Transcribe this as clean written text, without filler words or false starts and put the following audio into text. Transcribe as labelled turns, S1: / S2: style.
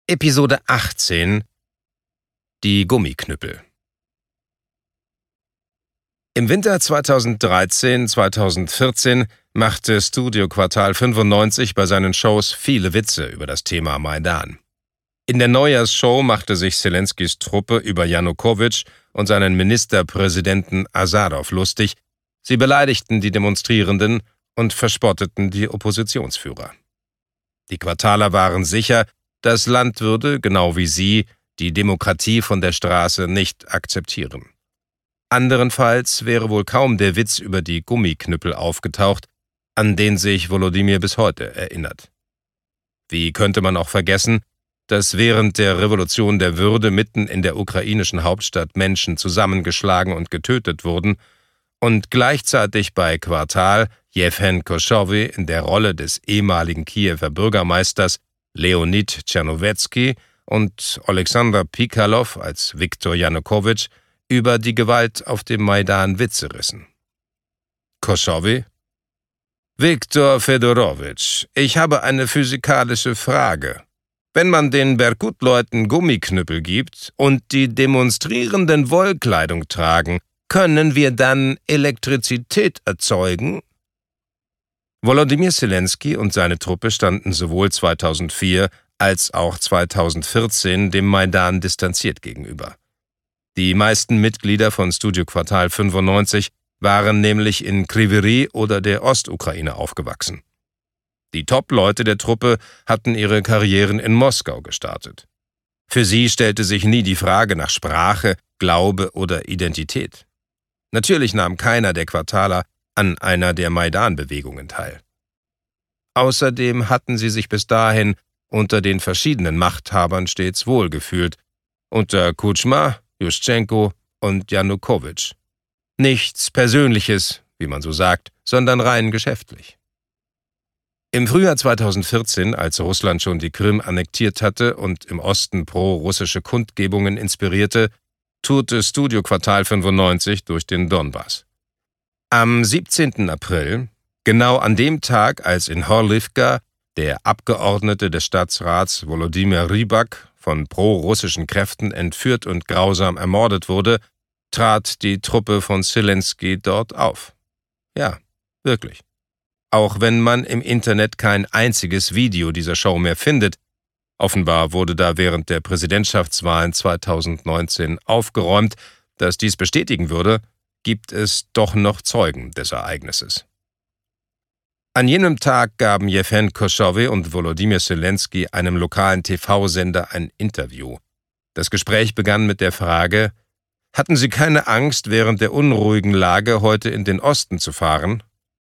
S1: Episode 18 – Die Gummiknüppel. Im Winter 2013/2014 machte Studio Quartal 95 bei seinen Shows viele Witze über das Thema Maidan. In der Neujahrsshow machte sich Zelenskys Truppe über Janukowitsch und seinen Ministerpräsidenten Asarow lustig. Sie beleidigten die Demonstrierenden und verspotteten die Oppositionsführer. Die Quartaler waren sicher, das Land würde, genau wie sie, die Demokratie von der Straße nicht akzeptieren. Anderenfalls wäre wohl kaum der Witz über die Gummiknüppel aufgetaucht, an den sich Volodymyr bis heute erinnert. Wie könnte man auch vergessen, dass während der Revolution der Würde mitten in der ukrainischen Hauptstadt Menschen zusammengeschlagen und getötet wurden und gleichzeitig bei Quartal Jewhen Koschowy in der Rolle des ehemaligen Kiewer Bürgermeisters Leonid Tschernowetski und Alexander Pikalow als Viktor Janukowitsch über die Gewalt auf dem Maidan Witze rissen. Koschowy: Viktor Fedorowitsch, ich habe eine physikalische Frage. Wenn man den Berkut-Leuten Gummiknüppel gibt und die Demonstrierenden Wollkleidung tragen, können wir dann Elektrizität erzeugen? Volodymyr Zelensky und seine Truppe standen sowohl 2004 als auch 2014 dem Maidan distanziert gegenüber. Die meisten Mitglieder von Studio Quartal 95 waren nämlich in Kryvyi Rih oder der Ostukraine aufgewachsen. Die Top-Leute der Truppe hatten ihre Karrieren in Moskau gestartet. Für sie stellte sich nie die Frage nach Sprache, Glaube oder Identität. Natürlich nahm keiner der Quartaler an einer der Maidan-Bewegungen teil. Außerdem hatten sie sich bis dahin unter den verschiedenen Machthabern stets wohlgefühlt, unter Kutschma, Juschenko und Janukowitsch. Nichts Persönliches, wie man so sagt, sondern rein geschäftlich. Im Frühjahr 2014, als Russland schon die Krim annektiert hatte und im Osten pro-russische Kundgebungen inspirierte, tourte Studio Quartal 95 durch den Donbass. Am 17. April, genau an dem Tag, als in Horlivka der Abgeordnete des Stadtrats Volodymyr Rybak von pro-russischen Kräften entführt und grausam ermordet wurde, trat die Truppe von Zelensky dort auf. Ja, wirklich. Auch wenn man im Internet kein einziges Video dieser Show mehr findet. Offenbar wurde da während der Präsidentschaftswahlen 2019 aufgeräumt, dass dies bestätigen würde, gibt es doch noch Zeugen des Ereignisses. An jenem Tag gaben Jewhen Koschowy und Volodymyr Zelensky einem lokalen TV-Sender ein Interview. Das Gespräch begann mit der Frage: Hatten Sie keine Angst, während der unruhigen Lage heute in den Osten zu fahren?